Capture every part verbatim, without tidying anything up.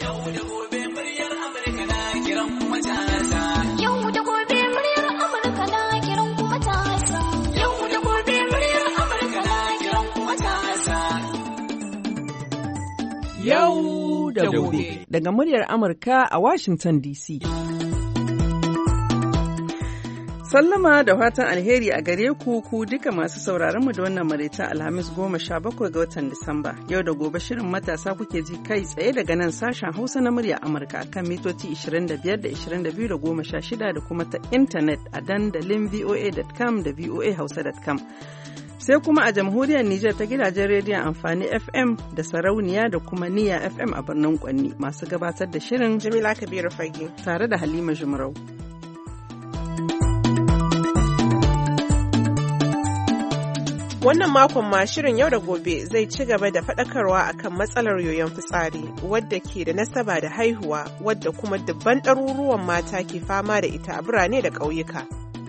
Yau da gobe muryar Amurka na kiran kuma matasa. Yau da gobe muryar Amurka na kiran kuma matasa. Yau da gobe muryar Amurka na kiran kuma matasa. Yau da gobe. Daga muryar Amurka a Washington D C. Sallama da fatan alheri a gare ku ku duka masu sauraron mu da wannan maraicen Alhamis goma sha bakwai ga watan Disamba. Yau da gobe shirin matasa kuke ji kai tsaye daga nan sashen Hausa na murya Amurka kan mitoci ishirin da biyar da ishirin da biyu da goma sha shida da kuma ta intanet a dandalin V O A dot com da V O A Hausa dot com. Sai kuma a jamhuriyar Nijar ta gidajen rediyon amfani F M da sarauniya da kuma niya F M a birnin Kwanni masu gabatar da shirin Jamila Kabiru Fage tare da Halima Jumrau. Wannan makon ma shirin yau da gobe zai ci gaba da faɗakarwa akan matsalar yoyon fitsari wadda ke da nasaba da haihuwa wadda kuma dubban ɗaruruwan mata ke fama da ita a birane da ƙauyuka.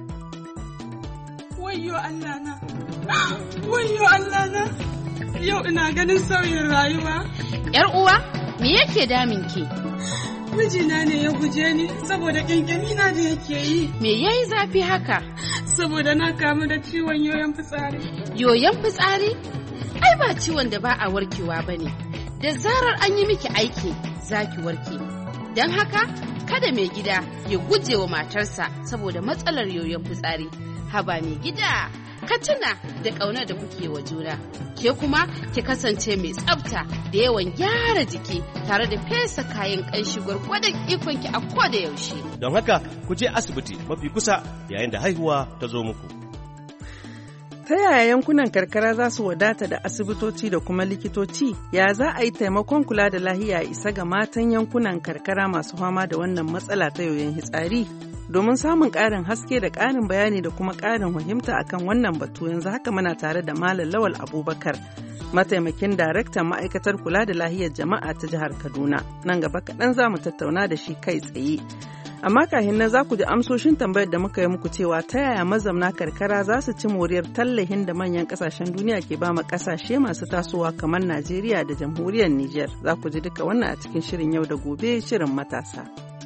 Wayyo Allah na, wayyo Allah na, yau ina ganin sauyin rayuwa. ‘Yar uwa, me yake damin ki? Mijina ne ya guje ni saboda ƙyanƙyami na da yake yi. Me yayi zafi haka? Saboda na kamu da ciwon yoyon fitsari. Yoyon fitsari? Ai ba ciwon da ba a warkewa ba ne. Da zarar an yi miki aiki za ki warke. Don haka, kada mai gida ya guje wa matarsa saboda matsalar yoyon fitsari. Haba mai gida, ka tuna da ƙaunar da kuke wa juna. Ke kuma ki kasance mai tsafta da yawan gyara jiki tare da fesa kayan ƙanshi gwargwadon ikonki a koda yaushe. Don haka ku je asibiti mafi kusa yayin da haihuwa ta zo muku. Ta yaya yankunan karkara za su wadata da asibitoci da kuma likitoci? Ya za a yi taimakon kula da lahiya isa ga matan yankunan karkara masu fama da wannan matsala ta yoyon fitsari? Domin samun ƙarin haske da ƙarin bayani da kuma ƙarin fahimta akan wannan batu yanzu haka muna tare da Malam Lawal Abubakar, mataimakin daraktan ma'aikatar kula da lahiyar jama'a ta jihar Kaduna. Nan gaba kaɗan za mu tattauna da shi kai tsaye. Amma kafin nan za ku ji amsoshin tambayar da muka yi muku cewa ta yaya mazamna karkara za su ci moriyar tallahin da manyan ƙasashen duniya ke ba ma ƙasashe masu tasowa kamar Najeriya da jamhuriyar Nijar. Za ku ji duka wannan a cikin shirin yau da gobe shirin matasa.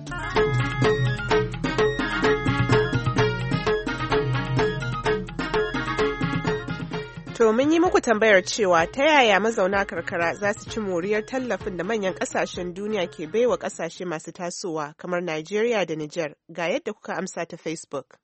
To mun yi muku tambayar cewa ta yaya mazauna karkara za su ci moriyar tallafin da manyan ƙasashen duniya ke baiwa ƙasashe masu tasowa kamar Najeriya da Nijar, ga yadda kuka amsa ta Facebook.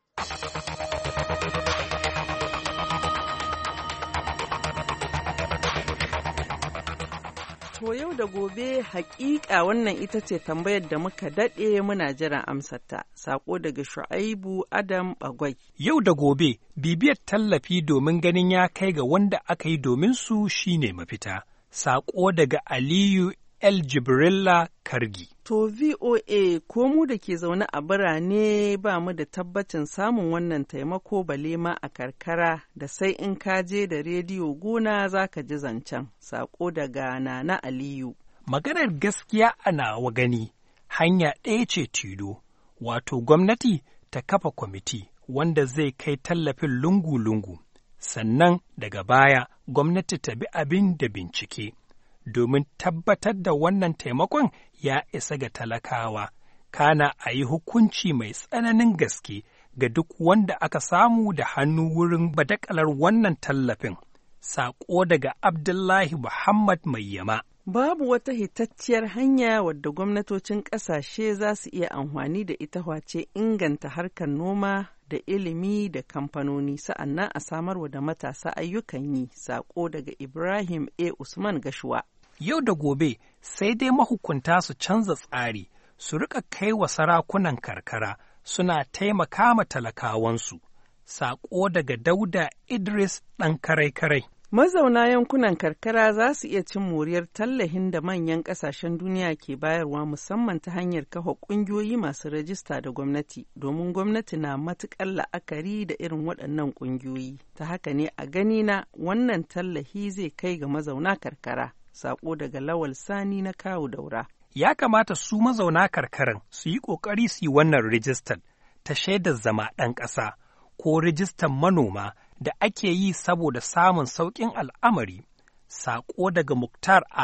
To yau da gobe hakika wannan ita ce tambayar da muka daɗe muna jiran amsarta. Sako daga Shu'aibu Adam Bagwai. Yau da gobe bibiyar tallafi domin ganin ya kai ga wanda aka yi domin su shine mafita. Sako daga Aliyu El Jibrilla Kargi. To V O A ko mu da ke zaune a birane ba mu da tabbacin samun wannan taimako bale ma a karkara da sai in ka je da rediyo gona za ka ji zancen. Sako daga Nana Aliyu. Maganar gaskiya ana wa gani hanya ɗaya ce tilo, wato gwamnati ta kafa kwamiti wanda zai kai tallafin lungu-lungu, sannan daga baya gwamnati ta bi abin da bincike. Domin tabbatar da wannan taimakon ya isa ga talakawa, kana a yi hukunci mai tsananin gaske ga duk wanda aka samu da hannu wurin badakalar wannan tallafin. Saƙo daga Abdullahi Muhammad Mayyama. Babu wata hitacciyar hanya wadda gwamnatocin ƙasashe za su iya amfani da ita wace inganta harkar noma da ilimi da kamfanoni sa'annan a samarwa da matasa ayyukan yi. Sako daga Ibrahim A. Usman Gashuwa. Yau da gobe sai dai mahukunta su canza tsari su rika kai wa sarakunan karkara suna taimaka ma talakawansu. Sako daga Dauda Idris ɗan karai-karai. Mazauna yankunan karkara za su iya cin moriyar tallahin da manyan ƙasashen duniya ke bayarwa musamman ta hanyar kafa ƙungiyoyi masu rajista da gwamnati, domin gwamnati na matuƙar la'akari da irin waɗannan ƙungiyoyi. Ta haka ne a gani na wannan tallahi zai kai ga mazauna karkara. Sako daga Lawal Sani na Kawu Daura. Ya kamata su mazauna karkaran su yi ƙoƙari su yi wannan rijistar ta shaidar zama ɗan ƙasa ko rijistar manoma da ake yi saboda samun sauƙin al'amari. Saƙo daga Muktar Adam.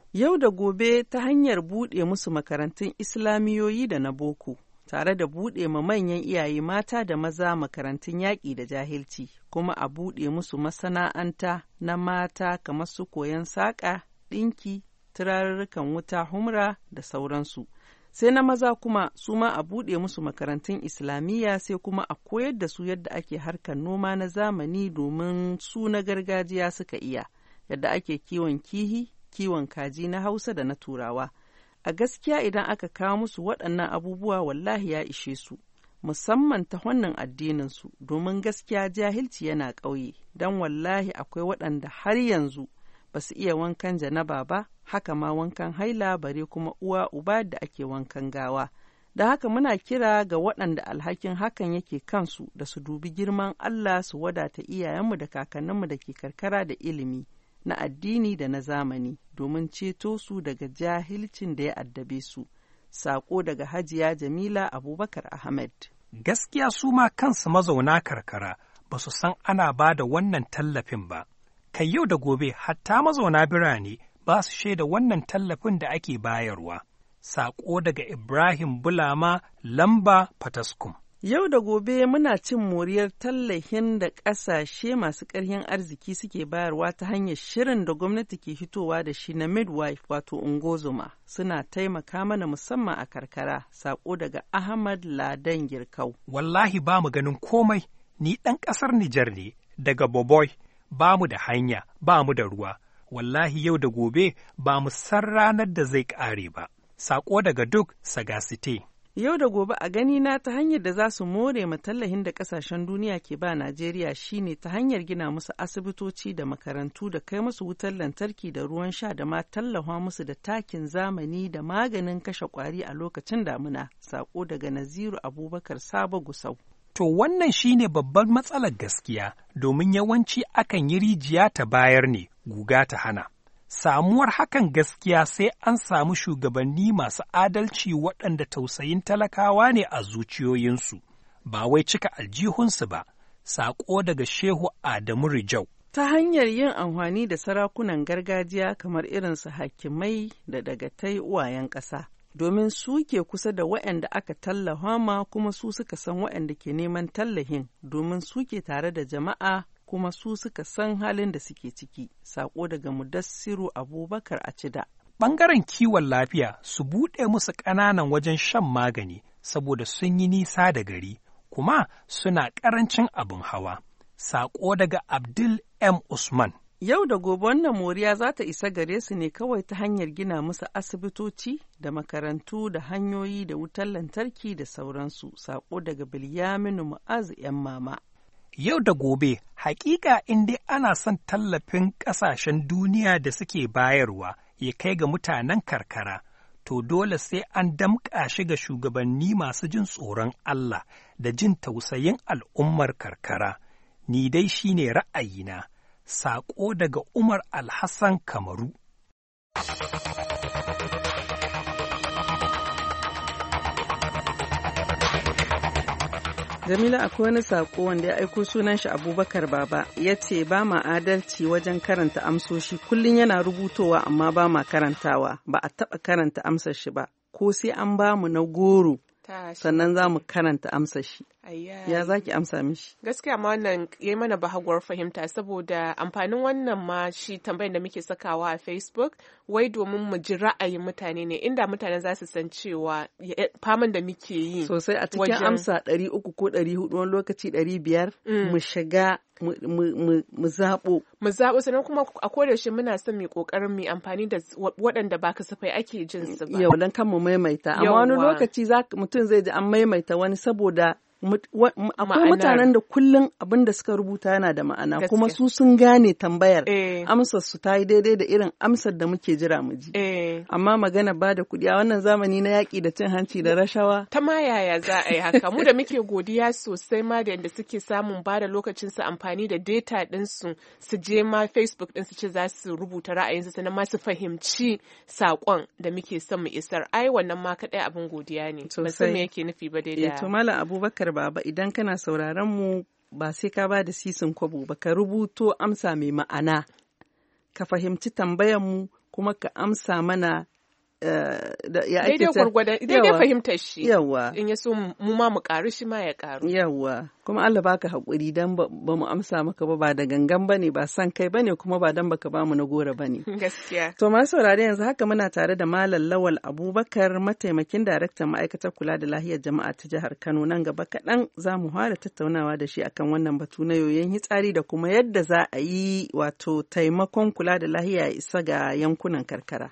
Yau da gobe ta hanyar buɗe musu makarantun Islamiyoyi da na boko, tare da buɗe ma manyan iyaye mata da maza makarantun yaƙi da jahilci, kuma a buɗe musu masana'anta na mata kamar su koyon saƙa, ɗinki, turarurrukan wuta, humra da sauransu. Sai na maza kuma su ma a buɗe musu makarantun Islamiyya, sai kuma a koyar da su yadda ake harkar noma na zamani domin su na gargajiya suka iya, yadda ake kiwon kihi, kiwon kaji na Hausa da na Turawa. A gaskiya idan aka kawo musu waɗannan abubuwa wallahi ya ishe su, musamman ta wannan addininsu, domin gaskiya jahilci yana ƙauye, don wallahi akwai waɗanda har yanzu ba su iya wankan janaba ba, haka ma wankan haila, bare kuma uwa uba da ake wankan gawa. Da haka muna kira ga waɗanda alhakin hakan yake kansu da su dubi girman Allah, su wadata iyayenmu da kakanninmu da ke karkara da ilimi na addini da na zamani domin ceto su daga jahilcin da ya addabe su. Sako daga Hajiya Jamila Abubakar Ahmed. Gaskiya su ma kansu mazauna karkara ba su san ana ba da wannan tallafin ba. Kai yau da gobe hatta mazauna birane ba su shaida wannan tallafin da ake bayarwa. Sako daga Ibrahim Bulama Lamba Fataskum. Yau da gobe muna cin moriyar tallafin da ƙasashe masu ƙarfin arziki suke bayarwa ta hanyar shirin da gwamnati ke fitowa da shi na midwife wato ungozoma, suna taimaka mana musamman a karkara. Sako daga Ahmad Ladan Girkau. Wallahi ba mu ganin komai, ni ɗan ƙasar Nijar ne daga Boboy, ba mu da hanya, ba mu da ruwa. Wallahi yau da gobe ba mu san ranar da zai ƙare ba. Sako daga Duk Sagasite. Yau da gobe a gani na ta hanyar da za su more matallahin da kasashen duniya ke ba Najeriya shine ta hanyar gina musu asibitoci da makarantu da kai musu wutar lantarki da ruwan sha da ma tallafa musu da takin zamani da maganin kashe kwari a lokacin damuna. Sako daga Naziru Abubakar Sabo Gusau. To wannan shine babbar matsalar gaskiya, domin yawanci akan yi rijiya ta bayar ne, guga ta hana. Samuwar hakan gaskiya sai an samu shugabanni masu adalci waɗanda tausayin talakawa ne a zuciyoyinsu, ba wai cika aljihunsu ba. Saƙo daga Shehu Adamu Rijau. Ta hanyar yin amfani da sarakunan gargajiya kamar irinsu hakimai da dagatai uwayen ƙasa, domin su ke kusa da waɗanda aka tallafa ma, kuma su suka san waɗanda ke neman tallahin, domin su ke tare da jama'a kuma su suka san halin da suke ciki. Sako daga Mudassiru Abubakar a Cida. Ɓangaren kiwon lafiya su buɗe musu ƙananan wajen shan magani saboda sun yi nisa da gari, kuma suna ƙarancin abin hawa. Sako daga Abdul M. Usman. Yau da gobe wannan moriya za ta isa gare su ne kawai ta hanyar gina musu asibitoci da makarantu da hanyoyi da wutar lantarki da sauransu. Sako daga Bilyaminu Mu'azu 'yan mama. Yau da gobe, hakika in dai ana son tallafin ƙasashen duniya da suke bayarwa ya kai ga mutanen karkara, to dole sai an damƙa shi ga shugabanni masu jin tsoron Allah da jin tausayin al'ummar karkara. Ni dai shi ne ra'ayina. Saƙo daga Umar Alhassan Kamaru. Jamila, akwai wani saƙo wanda ya aiko sunan shi Abubakar Baba, ya ce ba ma adalci wajen karanta amsoshi, kullum yana rubutowa amma ba ma karantawa, ba a taɓa karanta amsar shi ba, ko sai an ba mu na goro sannan za mu karanta amsar shi. Ya za ki amsa mishi? Gaskiya ma wannan ya yi mana bahaguwar fahimta, saboda amfanin wannan ma shi tambayar da muke sakawa a Facebook wai domin mu ji ra'ayin mutane ne, inda mutane za su san cewa faman da muke yi sosai a cikin amsa ɗari uku ko ɗari hudu wani lokaci ɗari biyar mu shiga mu zaɓo. Mu zaɓo, sannan kuma a kodayaushe muna son mu ƙoƙarin mu amfani da waɗanda ba kasafai ake jin su ba. Yau dan kan mu maimaita, amma wani lokaci mutum zai ji an maimaita wani saboda akwai mutanen da kullum abin da suka rubuta yana da ma'ana. Gaskiya. Kuma su sun gane tambayar eh. Amsar su ta yi daidai da irin amsar da muke jira mu ji eh. Amma magana ba da kuɗi a wannan zamani na yaƙi da cin hanci da rashawa ta ma yaya za a yi haka. Mu da muke godiya sosai ma da yadda suke samun ba da lokacin su amfani da data ɗinsu su je ma Facebook ɗin su ce za su rubuta ra'ayinsu sannan ma su fahimci saƙon da muke son mu isar. Ai wannan ma kaɗai abin godiya ne. Ba san me yake nufi ba daidai. To Malam Abubakar Baba, idan kana sauraron mu ba sai ka ba da sisin kwabo ba, ka rubuto amsa mai ma'ana, ka fahimci tambayar mu kuma ka amsa mana Uh, da, ya ake daidai gwargwadon daidai fahimtar shi yawa in ya so mu ma mu karu shi ma ya karu yawa kuma Allah baka hakuri dan ba, ba mu amsa maka ba ba da gangan bane ba san kai bane kuma ba dan baka ba mu na gora bane gaskiya to masu saurare yanzu haka muna tare da Malam Lawal Abubakar mataimakin daraktan ma'aikatar kula da lahiyar jama'a ta jihar Kano nan gaba kaɗan za mu fara tattaunawa da shi akan wannan batu na yoyon hitsari da kuma yadda za a yi wato taimakon kula da lahiya ya isa ga yankunan karkara.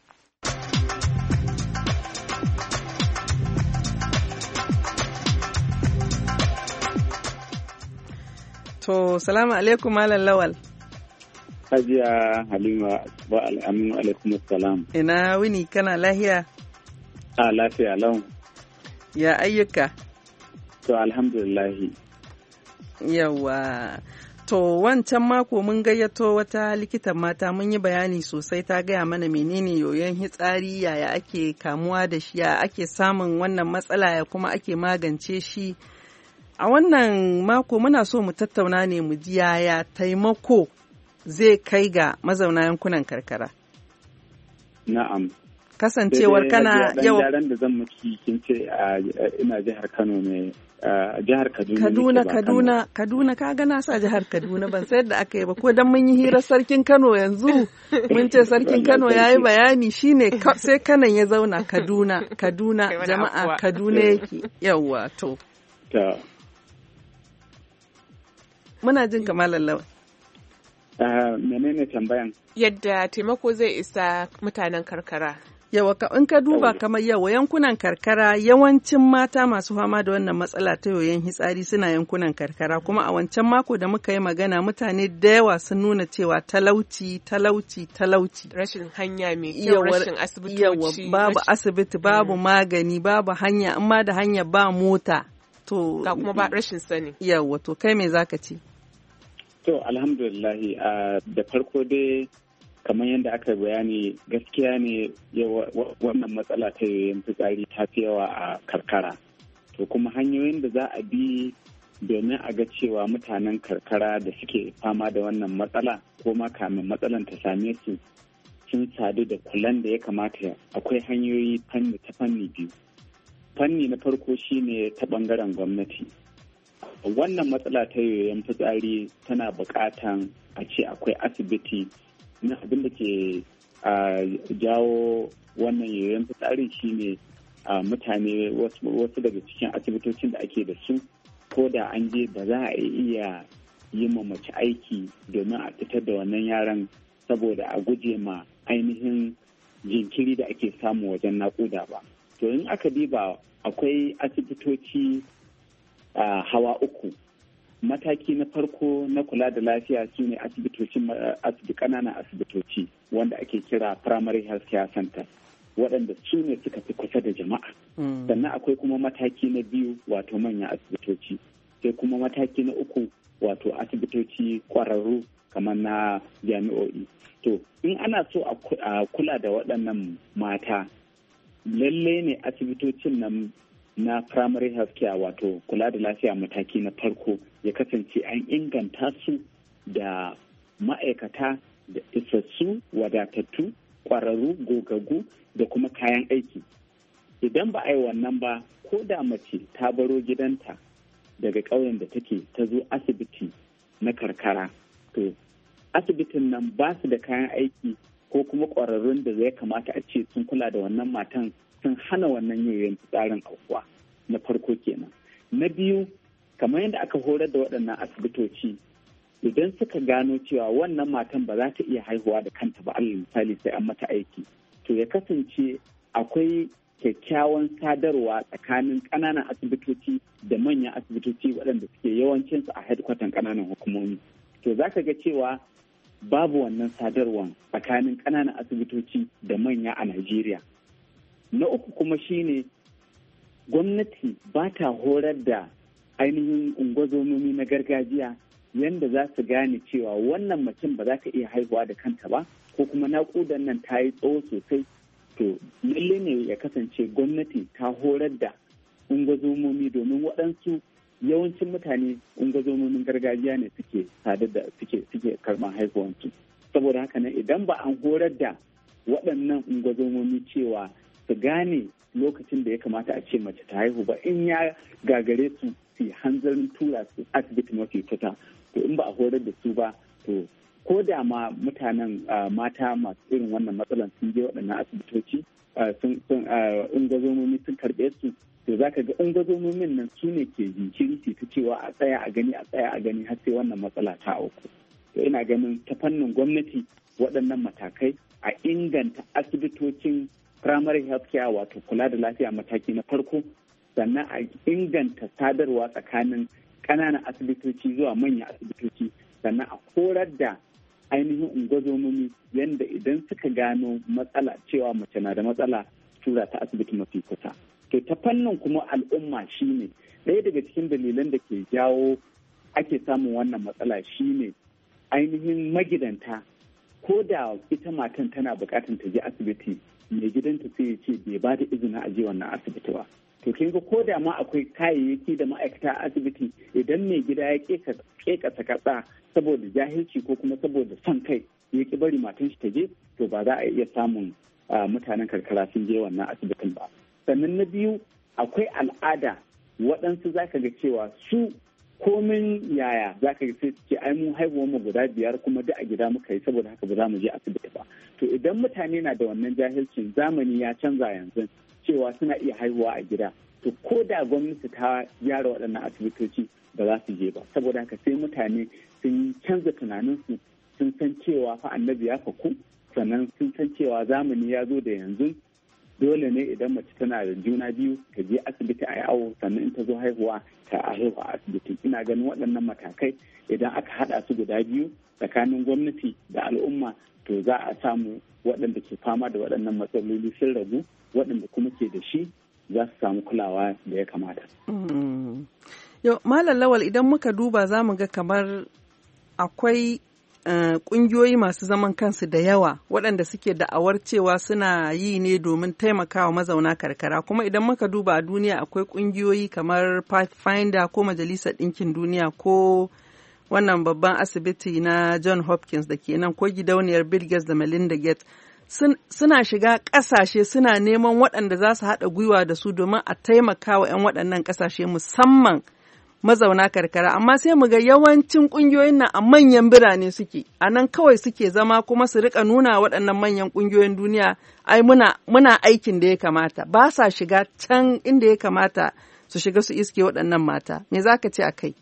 To, salamu alaikum Malam Lawal. Hajiya Halima wa al'aminu alaikum salam. Ina wuni kana lahiya? A lafiya lau. Ya ayyuka? To, alhamdulillahi. Yawa. To, wancan mako mun gayyato wata likitan mata mun yi bayani sosai ta gaya mana menene yoyon hitsari yaya ake kamuwa da shi ya ake samun wannan matsala ya kuma ake magance shi. A wannan mako muna so mu tattauna ne mu ji yaya taimako zai kai ga mazauna yankunan karkara. Na'am. Kasancewar kana yau. Yaran da zan miki kin ce ina jihar Kano ne, jihar Kaduna. Kaduna, Kaduna, Kaduna ka ga na sa jihar Kaduna ban sayar da aka yi ba ko dan mun yi hirar sarkin Kano yanzu mun ce sarkin Kano yayi bayani shine sai kanan ya zauna Kaduna, Kaduna jama'a Kaduna yake. Yawwa to. Ta. Muna jin kamar lallawa. Uh, menene tambayan? Yadda taimako zai isa mutanen karkara. Yawa in ka duba kamar yawa yankunan karkara yawancin mata masu fama da wannan matsala ta yoyon hitsari suna yankunan karkara kuma a wancan mako da muka yi magana mutane da yawa sun nuna cewa talauci talauci talauci. Rashin hanya mai kyau, rashin asibitoci. Yawa babu asibiti, babu mm. magani, babu hanya, amma da hanya ba mota. To, ga kuma ba rashin sani. Yawa to kai me zaka ce? To alhamdulillahi uh, da farko dai kamar yadda aka bayani gaskiya ne wannan matsala ta yoyon fitsari ta fi yawa a karkara. To kuma hanyoyin da za a bi domin a ga cewa mutanen karkara da suke fama da wannan matsala ko ma kamin matsalan ta same su sun sadu da kulan da ya kamata akwai hanyoyi fanni ta fanni biyu. Fanni na farko shine ta bangaren gwamnati. Wannan matsala ta yoyon fitsari tana buƙatan a ce akwai asibiti na abin da ke jawo wannan yoyon fitsari shine mutane wasu daga cikin asibitocin da ake da su ko da an je ba za a iya yi ma mace aiki domin a fitar da wannan yaran saboda a guje ma ainihin jinkiri da ake samu wajen naƙuda ba. To in aka diba akwai asibitoci Uh, hawa uku. Mataki na farko na kula da lafiya su ne asibitocin asibiti ƙananan asibitoci wanda ake kira primary health care center waɗanda su ne suka fi kusa da jama'a. Mm. Sannan akwai kuma mataki na biyu wato manyan asibitoci. Sai kuma mataki na uku wato asibitoci ƙwararru kamar na jami'o'i. To in ana so a kula da waɗannan mata lallai ne asibitocin nan na primary health care wato kula da lafiya mataki na farko ya kasance an inganta su da ma'aikata da isassu wadatattu ƙwararru gogaggu da kuma kayan aiki. Idan ba a yi wannan ba ko da mace ta baro gidanta daga ƙauyen da take ta zo asibiti na karkara to asibitin nan ba su da kayan aiki ko kuma ƙwararrun da zai kamata a ce sun kula da wannan matan sun hana wannan yoyon fitsarin aukuwa na farko kenan. Na biyu kamar yadda aka horar da waɗannan asibitoci idan suka gano cewa wannan matan ba za ta iya haihuwa da kanta ba alal misali sai an mata aiki to ya kasance akwai kyakkyawan sadarwa tsakanin ƙananan asibitoci da manyan asibitoci waɗanda suke yawancinsu a hedkwatan ƙananan hukumomi. To za ka ga cewa babu wannan sadarwan tsakanin ƙananan asibitoci da manya a Najeriya. Na uku kuma shine gwamnati ba ta horar da ainihin ungozomomi na gargajiya yadda za su gane cewa wannan mutum ba za ta iya haihuwa da kanta ba ko kuma naƙudan nan ta yi tsawo sosai. To lalle ne ya kasance gwamnati ta horar da ungozomomi domin waɗansu yawancin mutane ungozomomin gargajiya ne suke sadar da suke suke karɓar haihuwansu. Saboda haka nan idan ba an horar da waɗannan ungozomomi cewa su gane lokacin da ya kamata a ce mace ta haihu ba, in ya gagare su su hanzarin tura su asibiti mafi kusa. To in ba a horar da su ba, to ko da ma mutanen mata masu irin wannan matsalan sun je waɗannan asibitoci sun ungozomomi sun karɓe su, to za ka ga ungozomomin nan su ne ke jinkiri su ta cewa a tsaya a gani a tsaya a gani har sai wannan matsala ta auku. To ina ganin ta fannin gwamnati waɗannan matakai a inganta asibitocin primary health care, wato kula da lafiya mataki na farko, sannan a inganta sadarwa tsakanin ƙananan asibitoci zuwa manyan asibitoci, sannan a horar da ainihin ungozomomi yadda idan suka gano matsala cewa mace na da matsala tura ta asibiti mafi kusa. To ta fannin kuma al'umma shine ɗaya daga cikin dalilan da ke jawo ake samun wannan matsala shine ainihin magidanta, ko da ita matan tana bukatan ta je asibiti, mai gidanta sai ya ce bai ba da izinin a je wannan asibiti ba. To kin ga ko da ma akwai kayayyaki da ma'aikata a asibiti, idan mai gida ya kekasa katsa saboda jahilci ko kuma saboda son kai ya ki bari matan shi ta je, to ba za a iya samun mutanen karkara sun je wannan asibitin ba. Sannan na biyu, akwai al'ada waɗansu za ka ga cewa su komin yaya za ka ga sai ce ai mun haihuwa mu guda biyar kuma duk a gida muka yi, saboda haka ba za mu je asibiti ba. To idan mutane na da wannan jahilcin, zamani ya canza yanzu cewa suna iya haihuwa a gida, to ko da gwamnati ta gyara waɗannan asibitoci ba za su je ba. Saboda haka sai mutane sun canza tunaninsu, sun san cewa fa annabi ya faku, sannan sun san cewa zamani ya zo da yanzu dole ne idan mace tana da juna biyu ta je asibiti a yawo, sannan in ta zo haihuwa ta haihu a asibiti. Ina ganin waɗannan matakai idan aka haɗa su guda biyu tsakanin gwamnati da al'umma, to za a samu waɗanda ke fama da waɗannan matsaloli sun ragu, waɗanda kuma ke da shi za su samu kulawa da ya kamata. Yau, Malam Lawal, idan muka duba za mu ga kamar akwai ƙungiyoyi masu zaman kansu da yawa waɗanda suke da'awar cewa suna yi ne domin taimakawa mazauna karkara, kuma idan muka duba a duniya akwai ƙungiyoyi kamar Pathfinder ko Majalisar Ɗinkin Duniya ko wannan babban asibiti na John Hopkins da ke nan, ko gidauniyar Bill Gates da Melinda Gates. Suna shiga ƙasashe suna neman waɗanda za su haɗa gwiwa da su domin a taimakawa 'yan waɗannan ƙasashe musamman mazauna karkara, amma sai mu ga yawancin ƙungiyoyin nan a manyan birane suke, a nan kawai suke zama kuma su rika nuna waɗannan manyan ƙungiyoyin duniya ai muna, muna aikin da ya kamata, ba sa shiga can inda ya kamata su shiga su iske waɗannan mata. Me za ka ce a kai?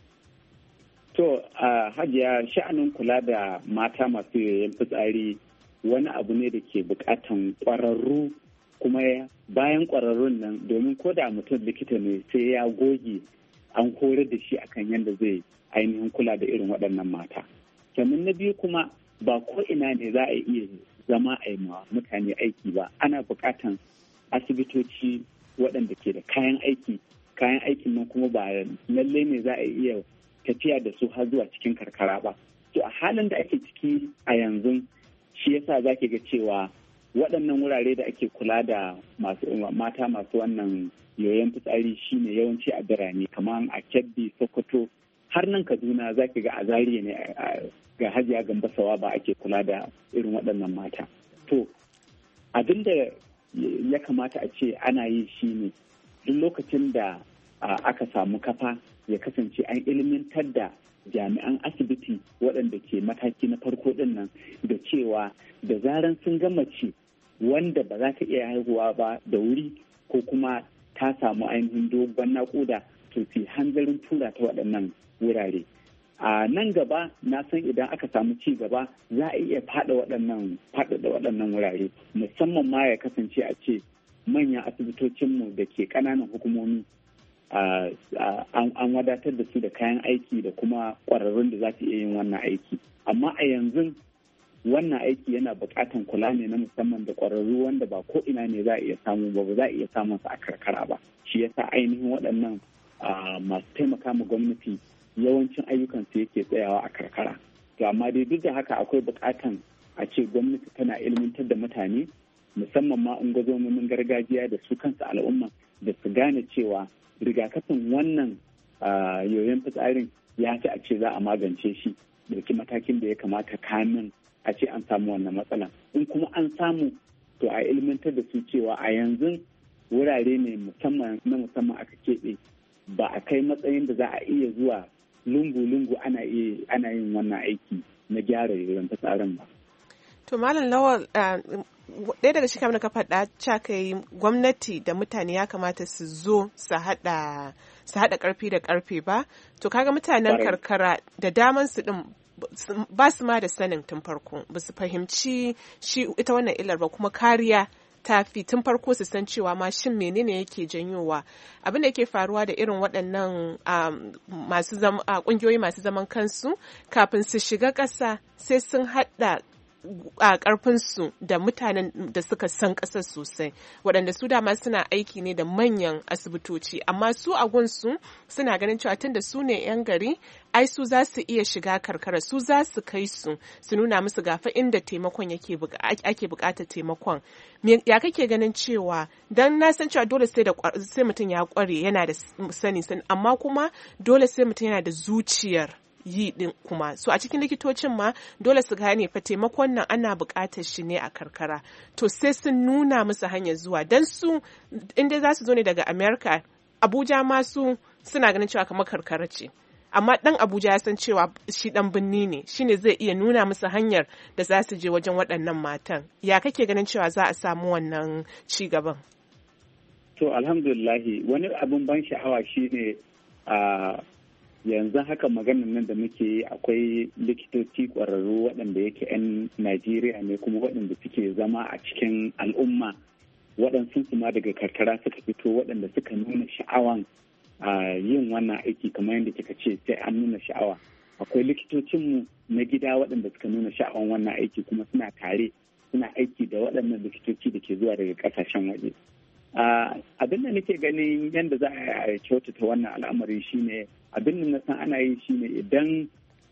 To, uh, Hajiya, sha'anin kula da mata masu yoyon fitsari wani abu ne da ke buƙatan ƙwararru, kuma bayan ƙwararrun nan, domin ko da mutum likita ne sai ya goge an horar da shi akan yadda zai ainihin kula da irin waɗannan mata. Sannan na biyu kuma, ba ko ina ne za a iya zama a yi ma mutane aiki ba, ana buƙatan asibitoci waɗanda ke da kayan aiki, kayan aikin nan kuma ba lallai ne za a iya tafiya da su har zuwa cikin karkara ba. To a halin da ake ciki a yanzu, shi yasa za ki ga cewa waɗannan wurare da ake kula da masu mata masu wannan yoyon fitsari shine yawanci a birane kamar a Kebbi, Sokoto, har nan Kaduna za ki ga a Zariya ne ga Hajiya Gambasawa ba ake kula da irin waɗannan mata. To abin da ya kamata a ce ana yi shine duk lokacin da aka samu kafa ya kasance an ilimantar da jami'an asibiti waɗanda ke mataki na farko ɗin nan da cewa da zaran sun ga mace wanda ba za ta iya haihuwa ba da wuri ko kuma ta samu ainihin dogon naƙuda, to su hanzarin tura ta waɗannan wurare. A nan gaba na san idan aka samu ci gaba za a iya faɗa waɗannan faɗaɗa waɗannan wurare, musamman ma ya kasance a ce manyan asibitocinmu da ke ƙananan hukumomi an wadatar da su da kayan aiki da kuma ƙwararrun da za su iya yin wannan aiki. Amma a yanzu wannan aiki yana buƙatan kula ne na musamman da ƙwararru wanda ba ko ina ne za a iya samu ba, ba za a iya samun su a karkara ba. Shi yasa ainihin waɗannan masu taimaka ma gwamnati yawancin ayyukan su yake tsayawa a karkara. To amma dai duk da haka akwai buƙatan a ce gwamnati tana ilmantar da mutane, musamman ma ungozomin gargajiya da su kansu al'umma, da su gane cewa rigakafin wannan yoyon fitsarin ya fi a ce za a magance shi, dauki matakin da ya kamata kamin a ce an samu wannan matsala. In kuma an samu to a ilmantar da su cewa a yanzu wurare ne musamman na musamman aka keɓe ba a kai matsayin da za a iya zuwa lungu-lungu ana yin wannan aiki na gyara yoyon fitsarin ba. To Malam Lawal, ɗaya daga cikin ka faɗa ca kai gwamnati da mutane ya kamata su zo su haɗa ƙarfi da ƙarfe ba. To kaga mutanen karkara da daman su ɗin ba su ma da sanin tun farko, ba su fahimci shi ita wannan illar ba, kuma kariya tafi tun farko su san cewa ma shin menene yake janyowa. Abin da yake faruwa da irin waɗannan masu ƙungiyoyi masu zaman kansu kafin su shiga ƙasa sai sun haɗa a ƙarfinsu da mutanen da suka san ƙasar sosai, waɗanda su dama suna aiki ne da manyan asibitoci, amma su a gunsu suna ganin cewa tun da su ne 'yan gari, ai su za su iya shiga karkara, su za su kai su su nuna musu gafa inda taimakon yake ake buƙatar taimakon. Ya kake ganin cewa, don na san cewa dole sai da sai mutum ya ƙware yana da sani sani, amma kuma dole sai mutum yana da zuciyar yi din kuma, so a cikin likitocin ma dole su gane fa taimakon nan ana buƙatar shi ne a karkara, to sai sun nuna musu hanyar zuwa, dan su inda za su zo ne daga America, Abuja ma su suna ganin cewa kamar karkara ce, amma dan Abuja ya san cewa shi dan binni ne, shine zai iya nuna musu hanyar da za su je wajen waɗannan matan. Ya kake ganin cewa za a samu wannan ci gaban? To alhamdulillahi, wani abin ban sha'awa shine a yanzu haka maganin nan da muke yi akwai likitoci ƙwararru waɗanda yake 'yan Najeriya ne kuma waɗanda suke zama a cikin al'umma, waɗansu su ma daga karkara suka fito waɗanda suka nuna sha'awan yin wannan aiki kamar yadda kika ce sai an nuna sha'awa. Akwai likitocinmu na gida waɗanda suka nuna sha'awan wannan aiki kuma suna tare suna aiki da waɗannan likitoci da ke zuwa daga ƙasashen waje. Abin da nake ganin yadda za a kyautata wannan al'amari shine abin da na san ana yi shine idan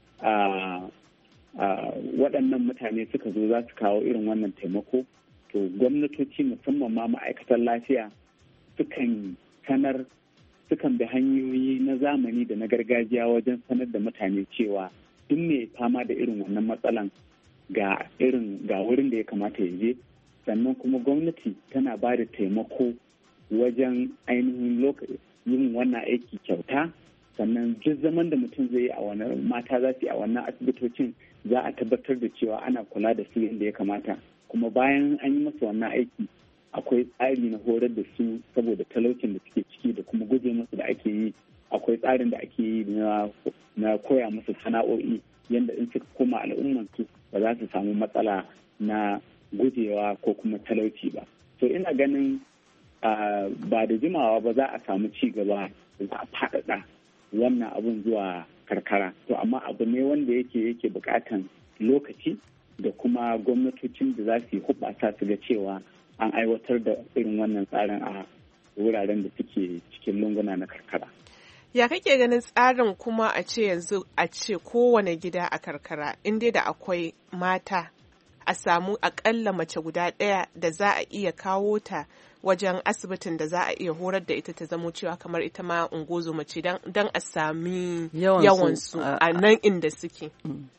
waɗannan mutane suka zo za su kawo irin wannan taimako, to gwamnatoci musamman ma ma'aikatan lafiya sukan sanar sukan bi hanyoyi na zamani da na gargajiya wajen sanar da mutane cewa duk mai fama da irin wannan matsalan ga irin ga wurin da ya kamata ya je, sannan kuma gwamnati tana ba da taimako wajen ainihin yin wannan aiki kyauta, sannan duk zaman da mutum zai yi a wannan mata za su yi a wannan asibitocin za a tabbatar da cewa ana kula da su yadda ya kamata, kuma bayan an yi masa wannan aiki akwai tsari na horar da su saboda talaucin da suke ciki da kuma guje musu da ake yi, akwai tsarin da ake yi na koya musu sana'o'i yadda in suka koma al'ummansu ba za su samu matsala na gujewa ko kuma talauci ba. So ina ganin ba da jimawa ba za a samu ci gaba, za a faɗaɗa wannan abun zuwa karkara. To amma abu ne wanda yake yake buƙatan lokaci da kuma gwamnatocin da za su yi hubbasa su ga cewa an aiwatar da irin wannan tsarin a wuraren da suke cikin lunguna na karkara. Ya kake ganin tsarin kuma a ce yanzu a ce kowane gida a karkara inda da akwai mata a samu akalla mace guda ɗaya da za a iya kawo ta wajen asibitin da za a iya horar da ita ta zamo cewa kamar ita ma ungozo mace don a sami yawansu a nan inda suke.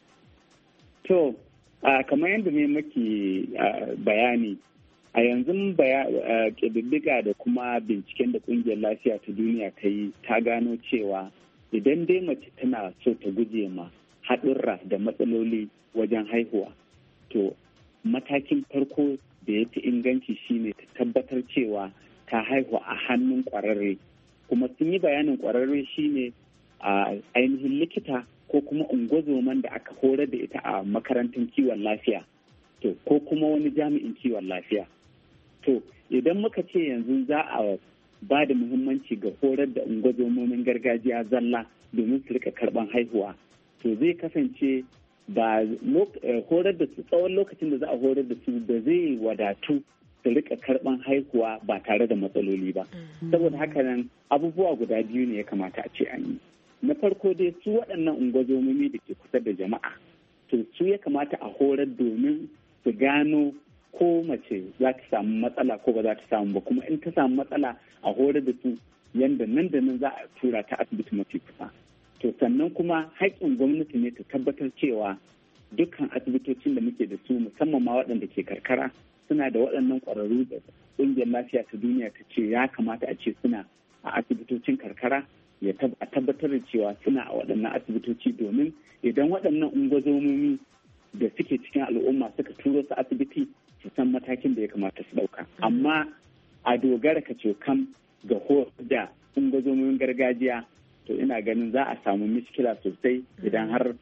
To, kamar yadda ne maki bayani, a yanzu ƙididdiga da kuma binciken da ƙungiyar lafiya ta duniya ta yi ta gano cewa idan dai mace tana so ta guje ma haɗurra da matsaloli wajen haihuwa, to matakin farko da ya fi inganci shine ta tabbatar cewa ta haihu a hannun ƙwararre, kuma sun yi bayanin ƙwararre shine a ainihin likita ko kuma ungozoman da aka horar da ita a makarantar kiwon lafiya, to ko kuma wani jami'in kiwon lafiya. To idan muka ce yanzu za a ba da muhimmanci ga horar da ungozomomin gargajiya zalla domin su rika karban haihuwa, to zai kasance ba horar da su tsawon lokacin da za a horar da su da zai wadatu su rika karban haihuwa ba tare da matsaloli ba. Saboda haka nan abubuwa guda biyu ne ya kamata a ce an yi. Na farko dai su waɗannan ungozomomi da ke kusa da jama'a, to su ya kamata a horar domin su gano ko mace za ta samu matsala ko ba za ta samu ba, kuma in ta samu matsala a horar da su yanda nan da nan za a tura ta asibiti mafi kusa. To sannan kuma haƙƙin gwamnati ne ta tabbatar cewa dukkan asibitocin da muke da su musamman ma waɗanda ke karkara suna da waɗannan ƙwararru da ƙungiyar lafiya ta duniya ta ce ya kamata a ce suna a asibitocin karkara, ya a tabbatar da cewa suna a waɗannan asibitoci, domin idan waɗannan ungozomomi da suke cikin al'umma suka turo su asibiti su san matakin da ya kamata su ɗauka. Amma a dogara ka ce kam ga horar da ungozomomin gargajiya, to ina ganin za a samu miskila sosai idan har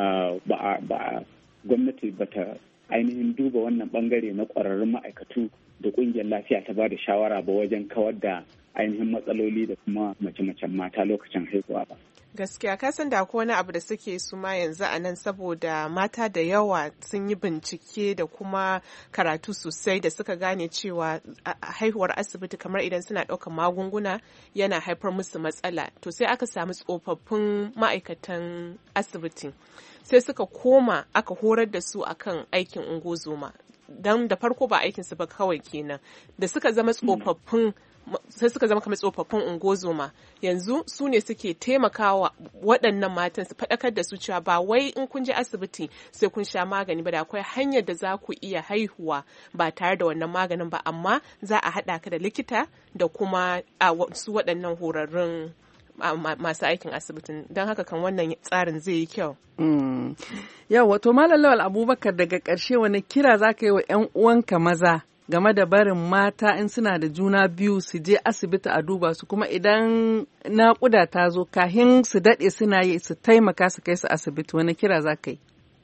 ba gwamnati ba ta ainihin duba wannan bangare na ƙwararrun ma'aikatu da ƙungiyar lafiya ta ba da shawara ba wajen kawar da ainihin matsaloli da kuma mace-macen mata lokacin haihuwa ba. Gaskiya ka san da akwai wani abu da suke su ma yanzu a nan, saboda mata da yawa sun yi bincike da kuma karatu sosai da suka gane cewa haihuwar asibiti kamar idan suna ɗaukar magunguna yana haifar musu matsala. To sai aka samu tsofaffin ma'aikatan asibiti sai suka koma aka horar da su akan aikin ungozoma. Don da farko ba aikinsu ba kawai kenan, da suka zama tsofaffin sai suka zama kamar tsofaffin ungozoma, yanzu su ne suke taimakawa waɗannan matan su faɗakar da su cewa ba wai in kun je asibiti sai kun sha magani ba, da akwai hanyar da za ku iya haihuwa ba tare da wannan maganin ba, amma za a haɗa ka da likita da kuma su waɗannan horarrun masu aikin asibitin. Don haka kan wannan tsarin zai yi kyau. Yau wato Malam Lawal Abubakar, daga ƙarshe wani kira za ka yi wa 'yan uwanka maza game da barin mata in suna da juna biyu su je asibiti a duba su, kuma idan naƙuda ta zo kahin su daɗe suna yi su taimaka su kai su asibiti, wani kira za ka yi?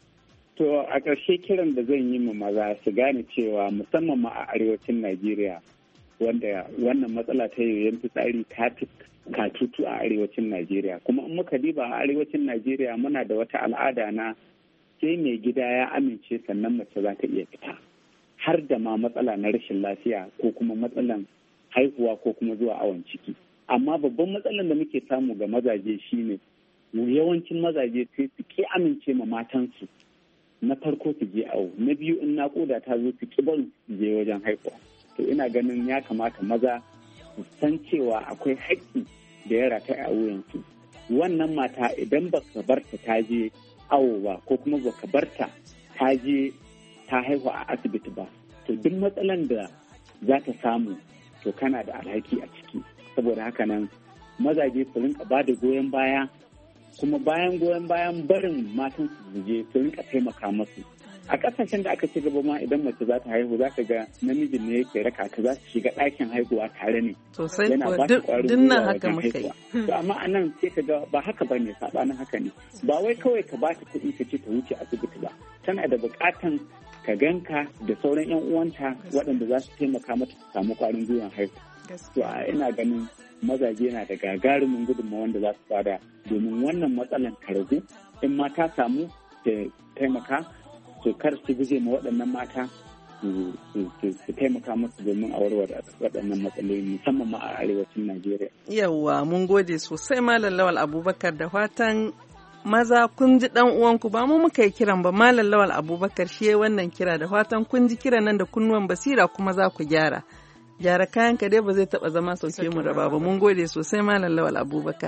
To a ƙarshe kiran da zan yi ma maza su gane cewa musamman ma a arewacin Najeriya, wanda wannan matsala ta yoyon fitsari ta fi katutu a arewacin Najeriya, kuma in muka diba a arewacin Najeriya muna da wata al'ada na sai mai gida ya amince sannan mace za ta iya fita, har da ma matsala na rashin lafiya ko kuma matsalan haihuwa ko kuma zuwa awon ciki. Amma babban matsalan da muke samu ga mazaje shine yawancin mazaje sai su ki amince ma matansu, na farko su je awo, na biyu in naƙuda ta zo su ki barin su je wajen haihuwa. To ina ganin ya kamata maza su san cewa akwai haƙƙi da ya rataya a wuyansu. Wannan mata idan baka barta ta je awo ba ko kuma baka barta ta je ta haihu a asibiti ba, to duk matsalan da za ta samu to kana da alhaki a ciki. Saboda haka nan mazaje su rinka ba da goyon baya, kuma bayan goyon bayan barin matan su je su rinka taimaka masu. A ƙasashen da aka ci gaba ma idan mace za ta haihu za ka ga namijin ne yake raka ta, za su shiga ɗakin haihuwa tare ne. Sosai kuwa dinnan haka muka yi. To amma a nan sai ka ga ba haka ba ne, saɓanin haka ne. Ba wai kawai ka ba ta kuɗi ka ce ta wuce asibiti ba. Tana da buƙatan ka ganka da sauran 'yan uwanta waɗanda za su taimaka mata su samu ƙwarin gwiwan haihu. To ina ganin mazaje na da gagarumin gudunmawa wanda za su bada domin wannan matsalan ta ragu, in ma ta samu ta taimaka, to kar su guje ma waɗannan mata su taimaka musu domin a warware waɗannan matsaloli musamman ma a arewacin Najeriya. Yawwa, mun gode sosai Malam Lawal Abubakar, da fatan maza kun ji dan uwanku, ba mu muka yi kiran ba, Malam Lawal Abubakar shi wannan kira, da fatan kun ji kiran nan da kunnuwan basira kuma za ku gyara. Gyara kayan ka dai ba zai taba zama sauke mu raba ba. Mun gode sosai Malam Lawal Abubakar.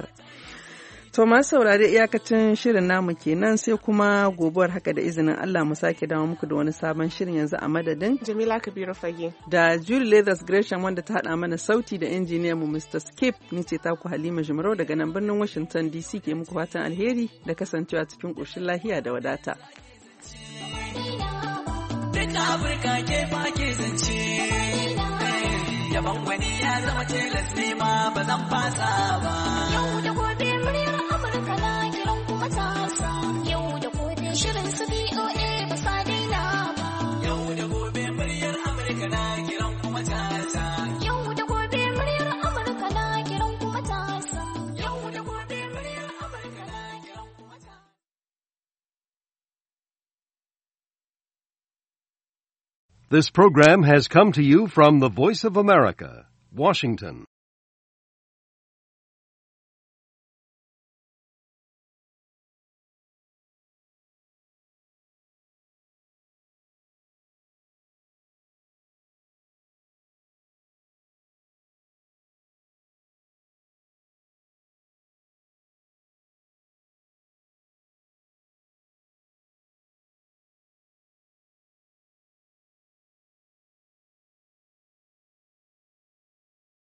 To masu saurare iyakacin shirin namu kenan, sai kuma gobuwar haka da izinin Allah mu sake dawo muku da wani sabon shirin. Yanzu a madadin Jamila Kabiru Fage da Julie Leathers Gresham wanda ta hada mana sauti, da injiniyan mu Mister Skip, ni ce taku Halima Jumarau daga nan birnin Washington D C ke muku fatan alheri da kasancewa cikin ƙoshin lahiya da wadata. Duka Afirka ke fa ke zance, yaban wani ya zama tilas ne ma ba zan fasa ba. Yau da gobe muryar Amurka na kiran kuma tasa. Yau da gobe shirin su B O A ba sa daina ba. Yau da gobe muryar Amurka na kiran kuma tasa. Yau da gobe muryar Amurka na kiran kuma tasa. Yau da gobe muryar Amurka na kiran kuma tasa. This program has come to you from the Voice of America, Washington.